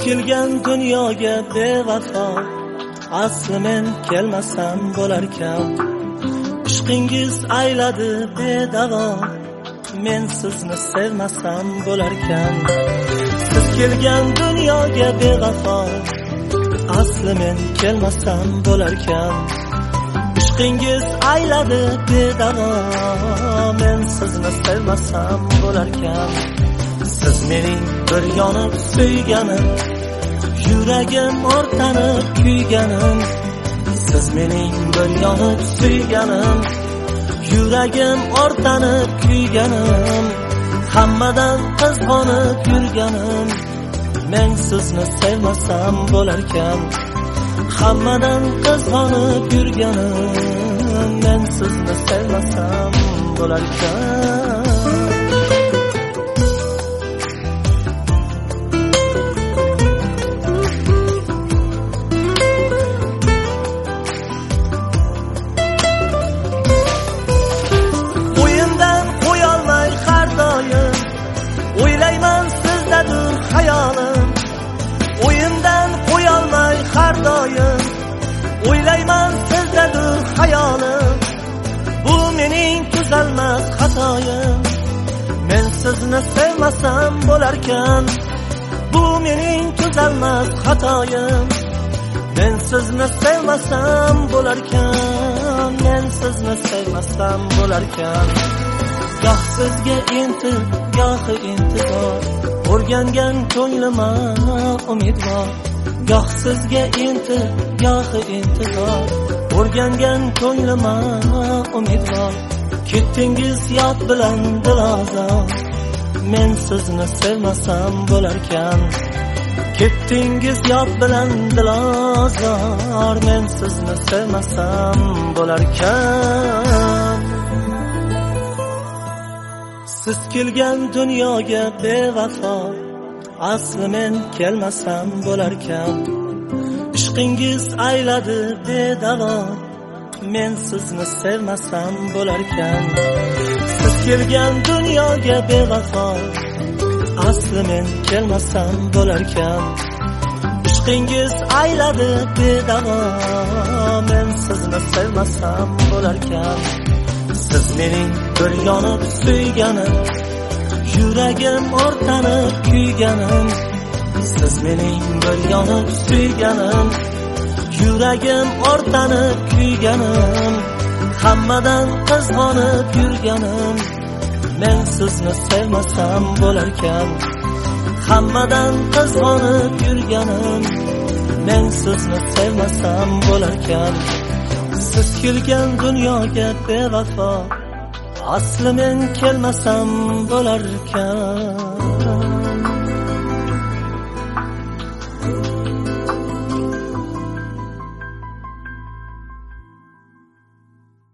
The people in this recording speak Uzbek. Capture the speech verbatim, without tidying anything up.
kelgan dunyoga bevafo, asli men kelmasam bo'larkan. Ishqingiz ayladi bedavo, men sizni sevmasam bo'larkan. Siz kelgan dunyoga bevafo, asli men kelmasam bo'larkan. Ishqingiz ayladi bedavo, men sizni sevmasam bo'larkan. Siz mening bir yonib suyganim, yuragim ortanib kuyganim. Siz mening bir yonib suyganim, yuragim ortanib kuyganim. Hammadan qizg'onib yurganim, men sizni sevmasam bo'larkan. Hammadan qizg'onib yurganim, men sizni sevmasam bo'larkan. O'ylayman sizdadir hayolim, o'yimdan qo'yolmay har doim. O'ylayman sizdadir hayolim, bu mening tuzalmas xatoyim. Men sizni sevmasam bo'larkan, bu mening tuzalmas xatoyim. Men sizni sevmasam bo'larkan, men sizni sevmasam bo'larkan. Goh sizga intil, gohi intizor, o'rgangan ko'nglima umid bor. Goh sizga intil, gohi intizor, o'rgangan ko'nglima umid bor. Ketdingiz yot bilan dilozor, men sizni sevmasam bo'larkan. Ketdingiz yot bilan dilozor, men sizni sevmasam bo'larkan. Siz kelgan dunyoga bevafo, asli men kelmasam bo'larkan. Ishqingiz ayladi bedavo, men sizni sevmasam bo'larkan. Siz kelgan dunyoga bevafo, asli men kelmasam bo'larkan. Ishqingiz ayladi bedavo, men sizni sevmasam bo'larkan. Siz mening bir yonib suyganim, yuragim ortanib kuyganim. Siz mening bir yonib suyganim, yuragim ortanib kuyganim. Hammadan qizg'onib yurganim, men sizni sevmasam bo'larkan. Hammadan qizg'onib yurganim, men sizni sevmasam bo'larkan. Siz kelgan dunyoga bevafo, asli men kelmasam bo'larkan.